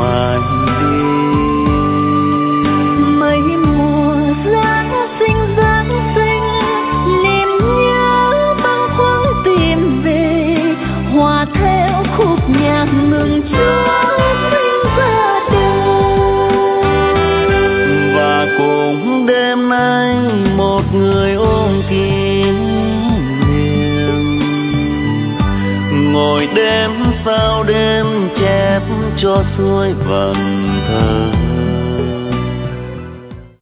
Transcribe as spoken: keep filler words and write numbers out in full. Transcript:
mãi đi. Mấy mùa Giáng sinh Giáng sinh, niềm nhớ bâng khuâng tìm về, hòa theo khúc nhạc mừng Chúa sinh ra đời. Và cũng đêm nay một người ôm kỷ niệm, ngồi đêm sau đêm chép cho suối vần thơ.